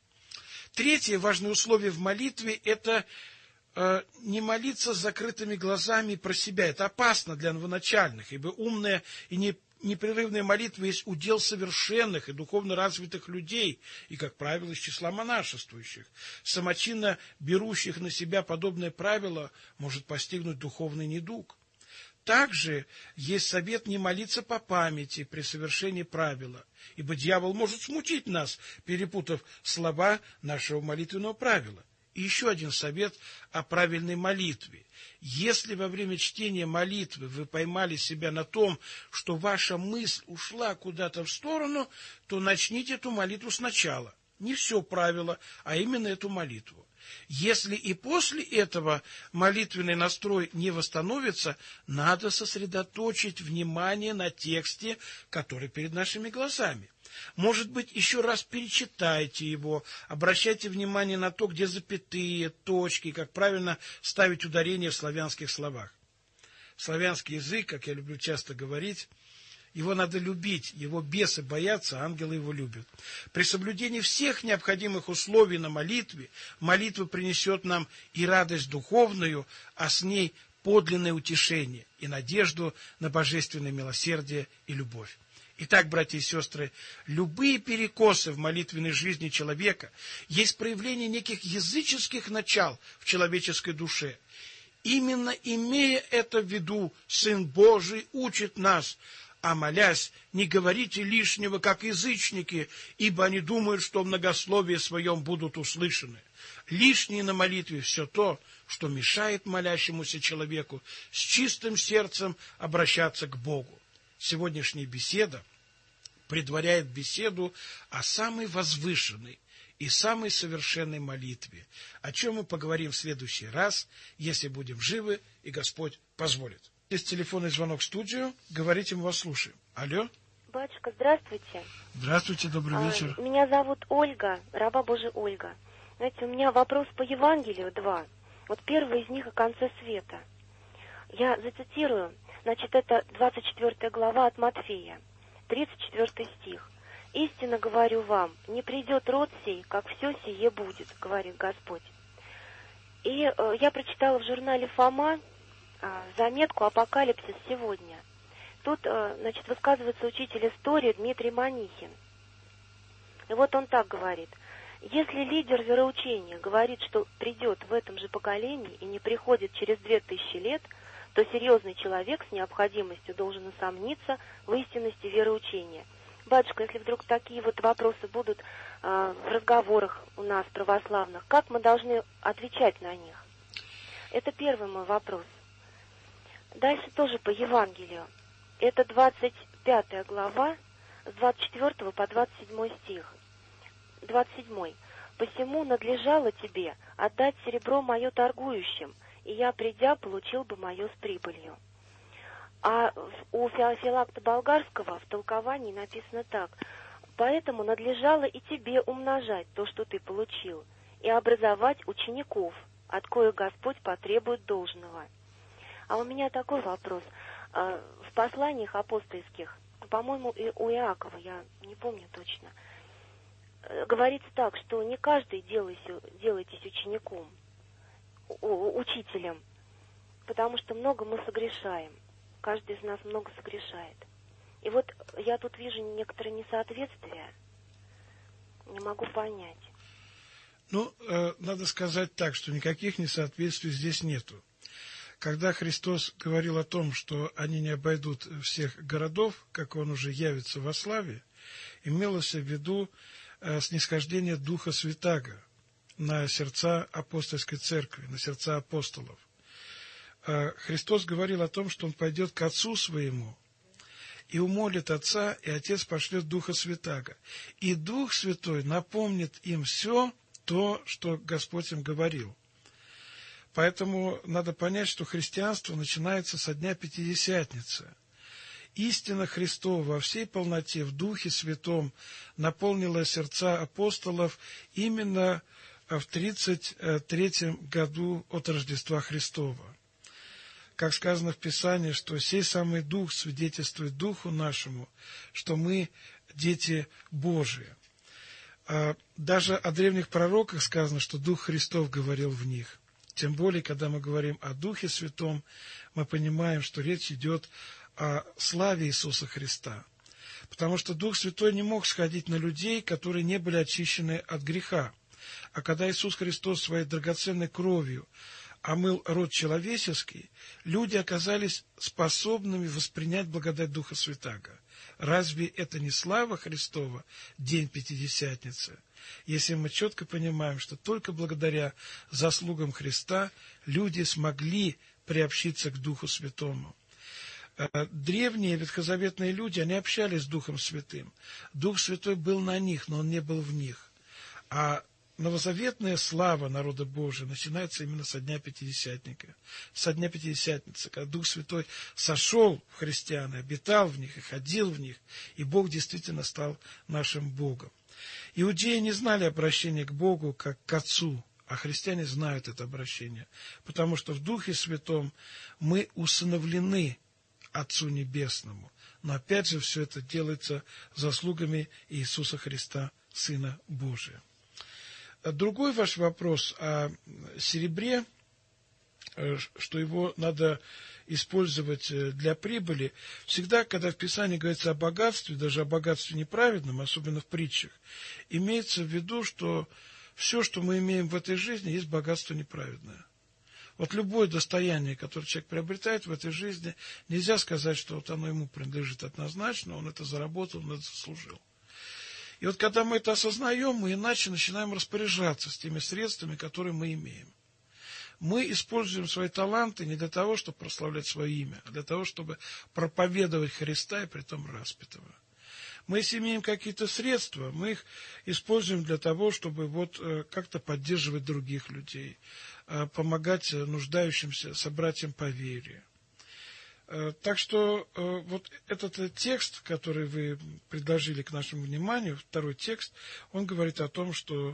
Третье важное условие в молитве – это э, не молиться с закрытыми глазами про себя. Это опасно для новоначальных, ибо умная и не, непрерывная молитва есть удел совершенных и духовно развитых людей, и, как правило, из числа монашествующих. Самочинно берущих на себя подобное правило может постигнуть духовный недуг. Также есть совет не молиться по памяти при совершении правила, ибо дьявол может смутить нас, перепутав слова нашего молитвенного правила. И еще один совет о правильной молитве. Если во время чтения молитвы вы поймали себя на том, что ваша мысль ушла куда-то в сторону, то начните эту молитву сначала. Не все правило, а именно эту молитву. Если и после этого молитвенный настрой не восстановится, надо сосредоточить внимание на тексте, который перед нашими глазами. Может быть, еще раз перечитайте его, обращайте внимание на то, где запятые, точки, как правильно ставить ударение в славянских словах. Славянский язык, как я люблю часто говорить, его надо любить, его бесы боятся, ангелы его любят. При соблюдении всех необходимых условий на молитве, молитва принесет нам и радость духовную, а с ней подлинное утешение и надежду на божественное милосердие и любовь. Итак, братья и сестры, любые перекосы в молитвенной жизни человека есть проявление неких языческих начал в человеческой душе. Именно имея это в виду, Сын Божий учит нас: а молясь, не говорите лишнего, как язычники, ибо они думают, что в многословии своем будут услышаны. Лишнее на молитве все то, что мешает молящемуся человеку с чистым сердцем обращаться к Богу. Сегодняшняя беседа предваряет беседу о самой возвышенной и самой совершенной молитве, о чем мы поговорим в следующий раз, если будем живы и Господь позволит. Есть телефонный звонок в студию. Говорите, мы вас слушаем. Алло. Батюшка, здравствуйте. Здравствуйте, добрый вечер. А, меня зовут Ольга, раба Божия Ольга. Знаете, у меня вопрос по Евангелию два. Вот первый из них о конце света. Я зацитирую. Значит, это двадцать четвёртая глава от Матфея, тридцать четвёртый стих. «Истинно говорю вам, не придет род сей, как все сие будет, говорит Господь». И э, я прочитала в журнале «Фома» э, заметку «Апокалипсис сегодня». Тут, э, значит, высказывается учитель истории Дмитрий Манихин. И вот он так говорит. Если лидер вероучения говорит, что придет в этом же поколении и не приходит через две тысячи лет, то серьезный человек с необходимостью должен усомниться в истинности вероучения. Батюшка, если вдруг такие вот вопросы будут э, в разговорах у нас, православных, как мы должны отвечать на них? Это первый мой вопрос. Дальше тоже по Евангелию. Это двадцать пятая глава, с двадцать четвёртого по двадцать седьмой стих. двадцать седьмой. «Посему надлежало тебе отдать серебро мое торгующим, и я, придя, получил бы мое с прибылью». А у Феофилакта Болгарского в толковании написано так: «Поэтому надлежало и тебе умножать то, что ты получил, и образовать учеников, от коих Господь потребует должного». А у меня такой вопрос. В посланиях апостольских, по-моему, и у Иакова, я не помню точно, говорится так, что не каждый делайтесь учеником, учителем, потому что много мы согрешаем. Каждый из нас много согрешает. И вот я тут вижу некоторые несоответствия. Не могу понять. Ну, э, надо сказать так, что никаких несоответствий здесь нету. Когда Христос говорил о том, что они не обойдут всех городов, как Он уже явится во славе, имелось в виду э, снисхождение Духа Святаго на сердца апостольской церкви, на сердца апостолов. Христос говорил о том, что Он пойдет к Отцу Своему и умолит Отца, и Отец пошлет Духа Святаго. И Дух Святой напомнит им все то, что Господь им говорил. Поэтому надо понять, что христианство начинается со дня Пятидесятницы. Истина Христова во всей полноте в Духе Святом наполнила сердца апостолов именно в тридцать третьем году от Рождества Христова. Как сказано в Писании, что сей самый Дух свидетельствует Духу нашему, что мы дети Божии. Даже о древних пророках сказано, что Дух Христов говорил в них. Тем более, когда мы говорим о Духе Святом, мы понимаем, что речь идет о славе Иисуса Христа. Потому что Дух Святой не мог сходить на людей, которые не были очищены от греха. А когда Иисус Христос своей драгоценной кровью омыл род человеческий, люди оказались способными воспринять благодать Духа Святаго. Разве это не слава Христова, день Пятидесятницы? Если мы четко понимаем, что только благодаря заслугам Христа люди смогли приобщиться к Духу Святому. Древние ветхозаветные люди, они общались с Духом Святым. Дух Святой был на них, но Он не был в них. А новозаветная слава народа Божия начинается именно со дня Пятидесятника, со дня Пятидесятницы, когда Дух Святой сошел в христиан, и обитал в них, и ходил в них, и Бог действительно стал нашим Богом. Иудеи не знали обращения к Богу как к Отцу, а христиане знают это обращение, потому что в Духе Святом мы усыновлены Отцу Небесному. Но опять же все это делается заслугами Иисуса Христа, Сына Божия. Другой ваш вопрос о серебре, что его надо использовать для прибыли. Всегда, когда в Писании говорится о богатстве, даже о богатстве неправедном, особенно в притчах, имеется в виду, что все, что мы имеем в этой жизни, есть богатство неправедное. Вот любое достояние, которое человек приобретает в этой жизни, нельзя сказать, что вот оно ему принадлежит однозначно, он это заработал, он это заслужил. И вот когда мы это осознаем, мы иначе начинаем распоряжаться с теми средствами, которые мы имеем. Мы используем свои таланты не для того, чтобы прославлять свое имя, а для того, чтобы проповедовать Христа и притом распятого. Мы, если имеем какие-то средства, мы их используем для того, чтобы вот как-то поддерживать других людей, помогать нуждающимся собратьям по вере. Так что вот этот текст, который вы предложили к нашему вниманию, второй текст, он говорит о том, что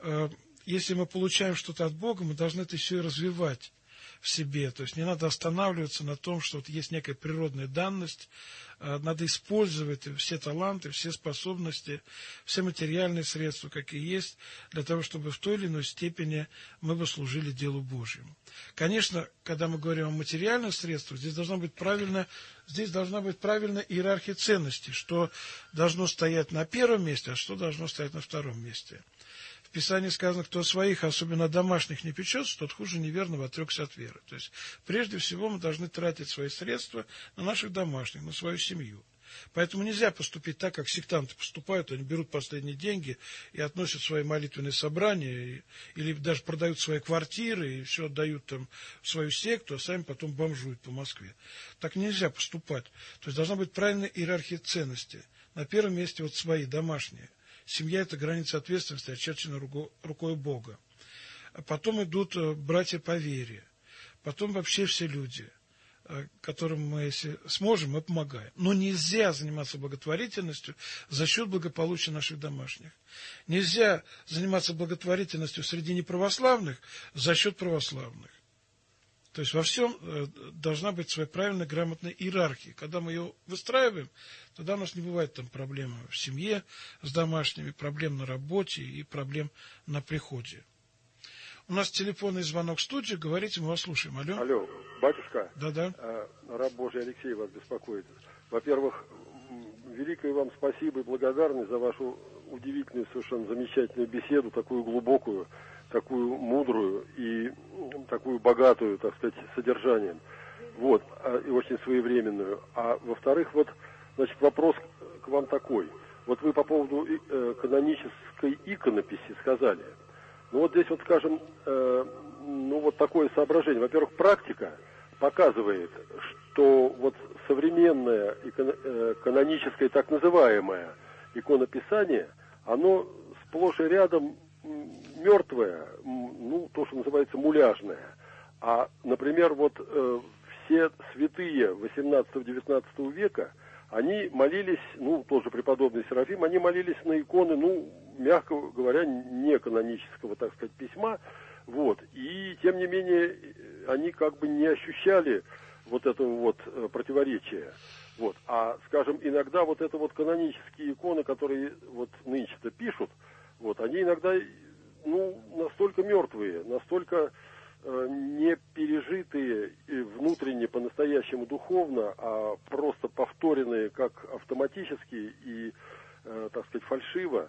если мы получаем что-то от Бога, мы должны это еще и развивать в себе. То есть не надо останавливаться на том, что вот есть некая природная данность, надо использовать все таланты, все способности, все материальные средства, какие есть, для того, чтобы в той или иной степени мы бы служили делу Божьему. Конечно, когда мы говорим о материальных средствах, здесь должна быть правильно, здесь должна быть правильная иерархия ценностей, что должно стоять на первом месте, а что должно стоять на втором месте. В Писании сказано, кто своих, особенно домашних, не печется, тот хуже неверного отрекся от веры. То есть, прежде всего, мы должны тратить свои средства на наших домашних, на свою семью. Поэтому нельзя поступить так, как сектанты поступают, они берут последние деньги и относят свои молитвенные собрания, или даже продают свои квартиры, и все отдают там в свою секту, а сами потом бомжуют по Москве. Так нельзя поступать. То есть, должна быть правильная иерархия ценностей. На первом месте вот свои, домашние. Семья – это граница ответственности, очерчена рукой Бога. Потом идут братья по вере. Потом вообще все люди. которым мы, если сможем, мы помогаем. Но нельзя заниматься благотворительностью за счет благополучия наших домашних. Нельзя заниматься благотворительностью среди неправославных за счет православных. То есть во всем должна быть своя правильная, грамотная иерархия. Когда мы ее выстраиваем, тогда у нас не бывает там проблем в семье с домашними, проблем на работе и проблем на приходе. У нас телефонный звонок в студию. Говорите, мы вас слушаем. Алло. Алло, батюшка. Да-да. А, раб Божий Алексей вас беспокоит. Во-первых, великое вам спасибо и благодарность за вашу удивительную, совершенно замечательную беседу, такую глубокую, такую мудрую и такую богатую, так сказать, содержанием. Вот, и очень своевременную. А во-вторых, вот, значит, вопрос к вам такой. Вот вы по поводу э, канонической иконописи сказали. Ну вот здесь вот, скажем, э, ну вот такое соображение. Во-первых, практика показывает, что вот современное икон, э, каноническое так называемое иконописание, оно сплошь и рядом мертвое, ну, то, что называется муляжное. А, например, вот э, все святые восемнадцатого-девятнадцатого века, они молились, ну, тоже преподобный Серафим, они молились на иконы, ну, мягко говоря, не канонического, так сказать, письма, вот. И, тем не менее, они как бы не ощущали вот этого вот противоречия. Вот. А, скажем, иногда вот это вот канонические иконы, которые вот нынче-то пишут, вот, они иногда, ну, настолько мертвые, настолько э, не пережитые внутренне по-настоящему духовно, а просто повторенные как автоматически и, э, так сказать, фальшиво.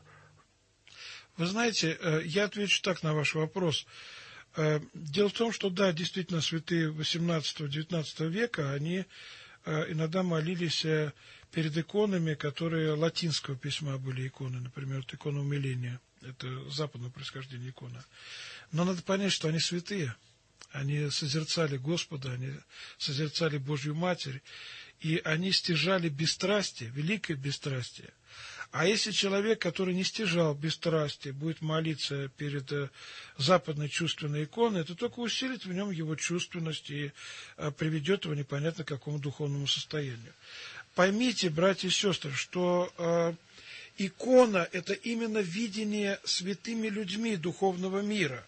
Вы знаете, э, я отвечу так на ваш вопрос. Э, дело в том, что да, действительно, святые восемнадцатого-девятнадцатого века, они э, иногда молились э, перед иконами, которые латинского письма были иконы, например, вот икона умиления, это западного происхождения икона. Но надо понять, что они святые, они созерцали Господа, они созерцали Божью Матерь, и они стяжали бесстрастие, великое бесстрастие. А если человек, который не стяжал бесстрастие, будет молиться перед западной чувственной иконой, это только усилит в нем его чувственность и приведет его непонятно к какому духовному состоянию. Поймите, братья и сестры, что э, икона – это именно видение святыми людьми духовного мира.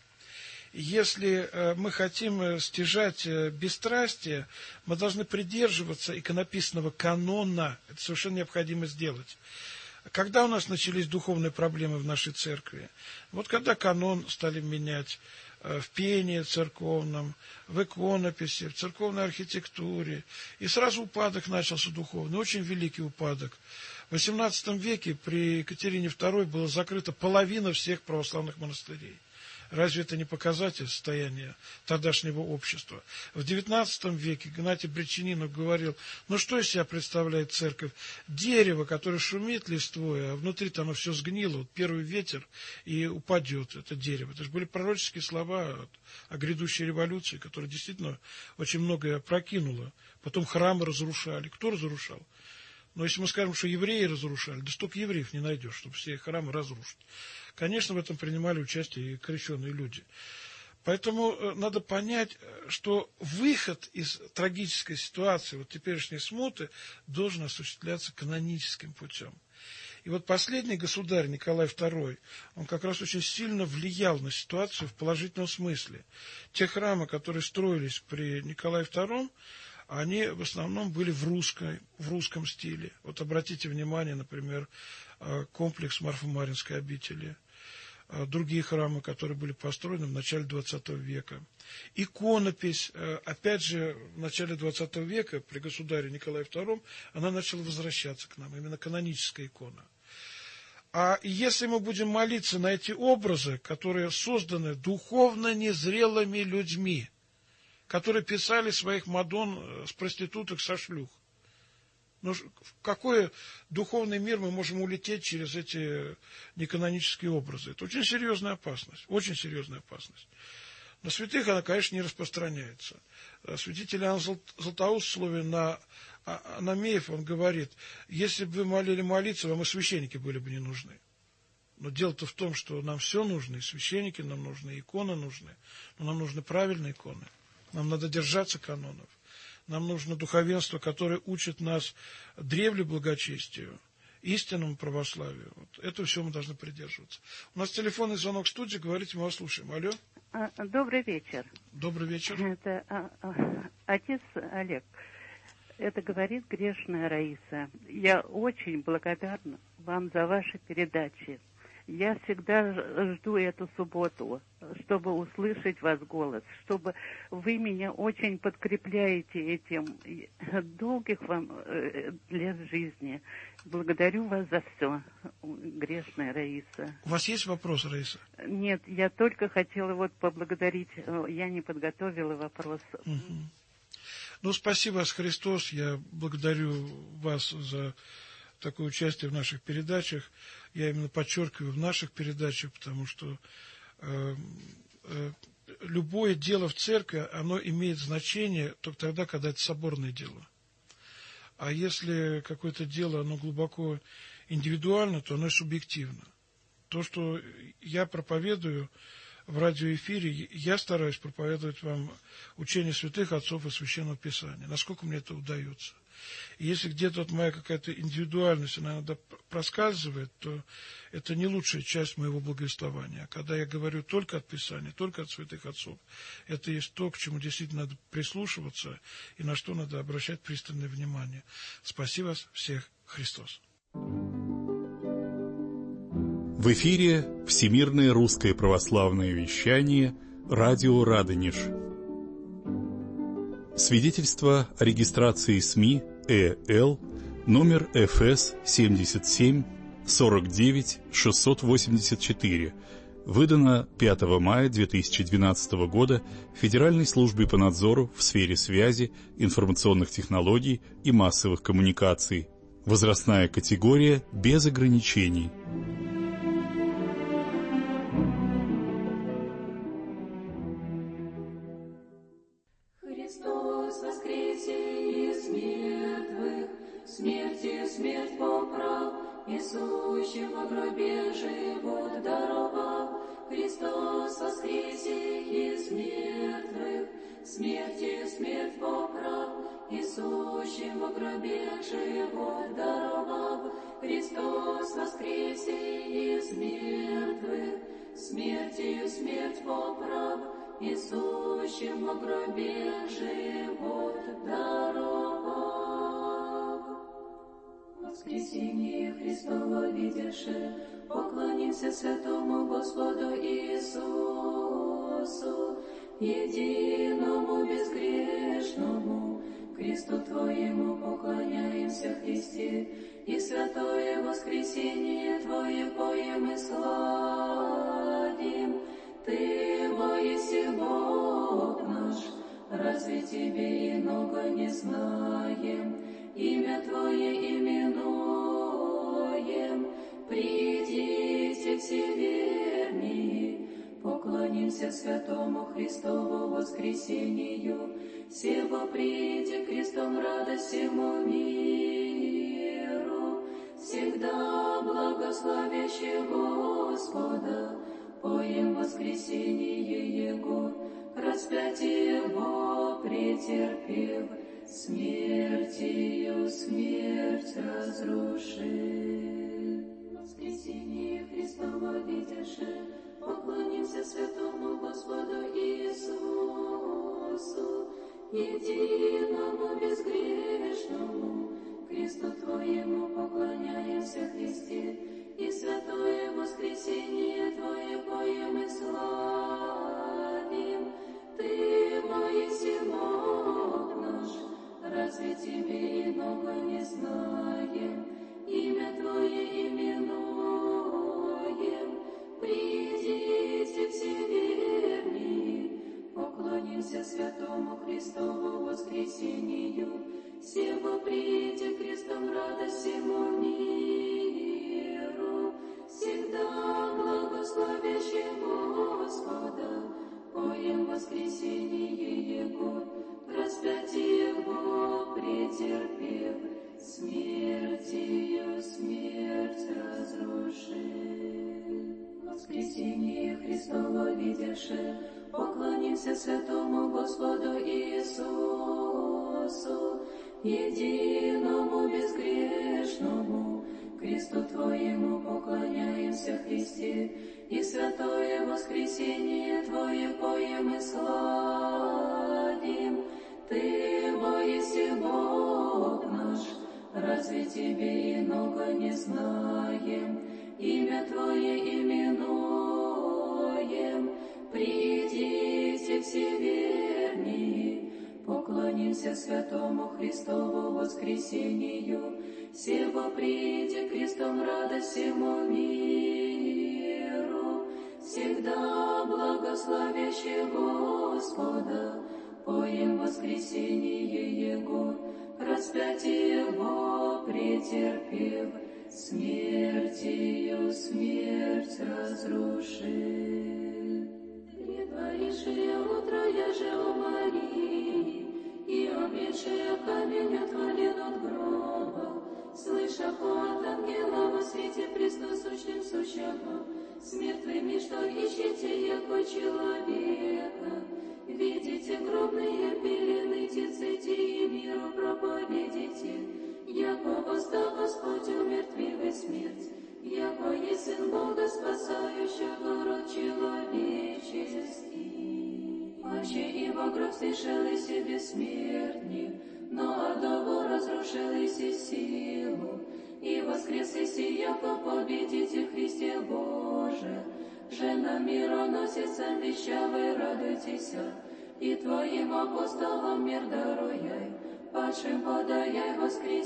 Если э, мы хотим стяжать э, бесстрастие, мы должны придерживаться иконописного канона. Это совершенно необходимо сделать. Когда у нас начались духовные проблемы в нашей церкви? Вот когда канон стали менять э, в пении церковном, в иконописи, в церковной архитектуре. И сразу упадок начался духовный, очень великий упадок. В восемнадцатом веке при Екатерине второй была закрыта половина всех православных монастырей. Разве это не показатель состояния тогдашнего общества? В девятнадцатом веке Игнатий Бречанинов говорил, ну что из себя представляет церковь? Дерево, которое шумит листвой, а внутри-то оно все сгнило, вот первый ветер и упадет это дерево. Это же были пророческие слова о грядущей революции, которая действительно очень многое опрокинула. Потом храмы разрушали. Кто разрушал? Но если мы скажем, что евреи разрушали, да столько евреев не найдешь, чтобы все храмы разрушить. Конечно, в этом принимали участие и крещенные люди. Поэтому надо понять, что выход из трагической ситуации, вот теперешней смуты, должен осуществляться каноническим путем. И вот последний государь, Николай второй, он как раз очень сильно влиял на ситуацию в положительном смысле. Те храмы, которые строились при Николае втором, они в основном были в, русской, в русском стиле. Вот обратите внимание, например, комплекс Марфо-Маринской обители, другие храмы, которые были построены в начале двадцатого века. Иконопись, опять же, в начале двадцатого века при государе Николае втором, она начала возвращаться к нам, именно каноническая икона. А если мы будем молиться на эти образы, которые созданы духовно незрелыми людьми, которые писали своих мадон с проституток, со шлюх. Но в какой духовный мир мы можем улететь через эти неканонические образы? Это очень серьезная опасность, очень серьезная опасность. На святых она, конечно, не распространяется. Святитель Иоанн Златоуст в слове на Анамеев, он говорит, если бы вы молили молиться, вам и священники были бы не нужны. Но дело-то в том, что нам все нужно, и священники нам нужны, и иконы нужны, но нам нужны правильные иконы. Нам надо держаться канонов. нам нужно духовенство, которое учит нас древле благочестию, истинному православию. Вот это все мы должны придерживаться. У нас телефонный звонок в студии, говорите, мы вас слушаем. Алло. Добрый вечер. Добрый вечер. Это а, а, отец Олег. Это говорит грешная Раиса. Я очень благодарна вам за ваши передачи. Я всегда жду эту субботу, чтобы услышать вас голос, чтобы вы меня очень подкрепляете этим. Долгих вам лет жизни. Благодарю вас за все, грешная Раиса. У вас есть вопрос, Раиса? Нет, я только хотела вот поблагодарить. Я не подготовила вопрос. Угу. Ну, спасибо вас, Христос. Я благодарю вас за такое участие в наших передачах. Я именно подчеркиваю в наших передачах, потому что э, э, любое дело в церкви, оно имеет значение только тогда, когда это соборное дело. А если какое-то дело, оно глубоко индивидуально, то оно субъективно. То, что я проповедую в радиоэфире, я стараюсь проповедовать вам учение святых отцов и Священного Писания, насколько мне это удается. И если где-то вот моя какая-то индивидуальность, она иногда проскальзывает, то это не лучшая часть моего благовествования. А когда я говорю только от Писания, только от святых отцов, это есть то, к чему действительно надо прислушиваться и на что надо обращать пристальное внимание. Спасибо вас всех, Христос. В эфире Всемирное русское православное вещание «Радио Радонеж». Свидетельство о регистрации СМИ ЭЛ номер эф эс семьдесят семь сорок девять шестьсот восемьдесят четыре, выдано пятого мая две тысячи двенадцатого года Федеральной службой по надзору в сфере связи, информационных технологий и массовых коммуникаций. Возрастная категория без ограничений. Христос воскресе из мертвых, смертью смерть поправ, несущим во гробе живот даровав. Христос воскресе из мертвых, смертью смерть поправ, несущим во гробе живот даровав. Христос воскресе из мертвых, смертью смерть поправ, несущим во гробе живот даровав. Воскресение Христово видевши, поклонимся святому Господу Иисусу, единому безгрешному, кресту Твоему поклоняемся, Христе, и святое воскресение Твое поем и славим. Ты, воиси Бог наш, разве Тебе иного не знаем? Имя Твое именуем. Придите все верные, поклонимся святому Христову воскресению. Сего приди крестом радость всему миру, всегда благословящий Господа, поем воскресение Его, распятие Его претерпев, смертью смерть разрушив. Воскресение Христово видевши, поклонимся святому Господу Иисусу, единому безгрешному, кресту Твоему поклоняемся, Христе, и святое воскресение Твое поем и славим. Ты, воиси Бог наш, разве Тебе иного не знаем? Имя Твое именуем. Придите все верные, поклонимся святому Христову воскресению. Сего приди крестом радость всему миру, всегда благословящий Господа, поем воскресение Его, распятие Его претерпев, смертью смерть разрушив. Воскресение Христово видевши, Поклонимся святому Господу Иисусу, единому безгрешному, кресту Твоему поклоняемся, Христе, и святое воскресение Твое поем и славим. Ты, воиси Бог наш, разве Тебе иного не знаем? Имя Твое именуем, придите все вернее, поклонимся святому Христову воскресению, сего приди крестом радость всему миру, всегда благословящий Господа, поем воскресение Его, распятие Его претерпев, смертью смерть разрушив. Притворившие утро яже о Марии, и обретшие камень отвален от гроба, слыша от ангела во свете престосущим сущего, с мертвыми, что ищете, яко человека, видите гробные пелены, тиците и миру проповедите, яко восстал Господь умертвивый смерть, яко есть Сын Бога, спасающего род человеческий. Паче и во гроб слышались и бессмертник, но адову разрушились и силу, и воскреслись и яко победите Христе Боже. Жена мироносица вещавой радуйтесь, и Твоим апостолам мир даруяй, падшим подаяй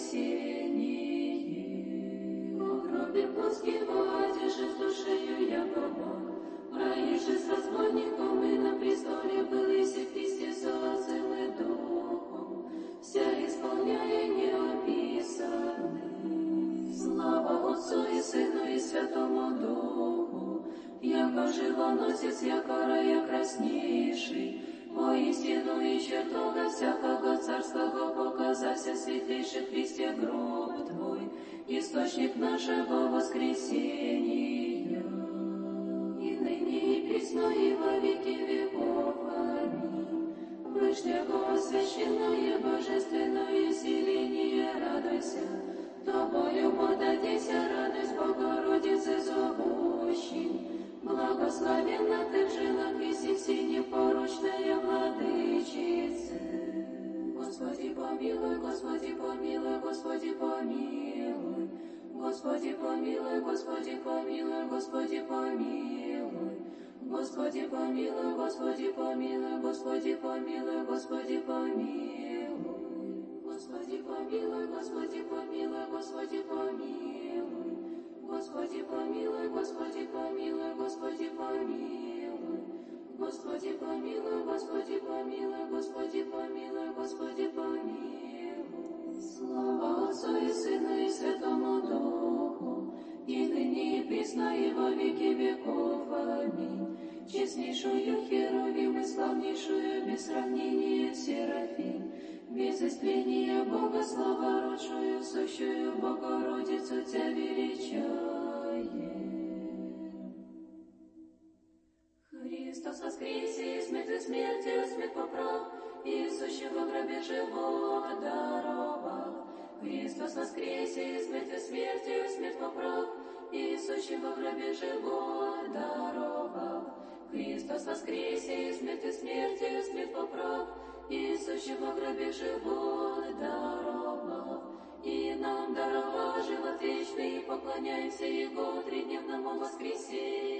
воскресение. В гробе плоский одежи с душею якобы, проезжий с разбойником и на престоле был иси Христе целый духом, вся исполняя неописанный. Слава Отцу и Сыну и Святому Духу, яко живоносец, яко рая краснейший, воистину и чертога всякого царского показася светлейший Христе гроб Твой, источник нашего воскресения, и ныне и присно и во веки веков. Аминь. Вышнего священное божественное селение радуйся, Тобою подадися, радость Богородицы зовущим. Благословенна Ты в женах и си непорочная владычица. Господи помилуй, Господи помилуй, Господи помилуй, Господи помилуй, Господи помилуй, Господи помилуй, Господи помилуй, Господи помилуй, Господи помилуй, Господи помилуй, Господи помилуй, Господи помилуй, Господи помилуй, Господи помилуй, Господи помилуй, Господи помилуй, Господи помилуй, Господи помилуй, Господи помилуй, Господи помилуй. Слава Отцу и Сыну и Святому Духу, и ныне и присно и во веки веков. Аминь. Честнейшую Херувим и славнейшую без сравнения Серафим, без истления Бога славородшую, сущую Богородицу Тебя величаем. Христос воскресе, и смерть смертью смерть поправ, и сущего в гробе живот даровал. Христос воскресе, и смерть смертью смерть поправ, и сущего в гробе живот даровал. Христос воскресе, и смерть смертью смерть поправ, и сущего в гробе живот даровал. И нам даровал живот вечный, и поклоняемся Его тридневному воскресению.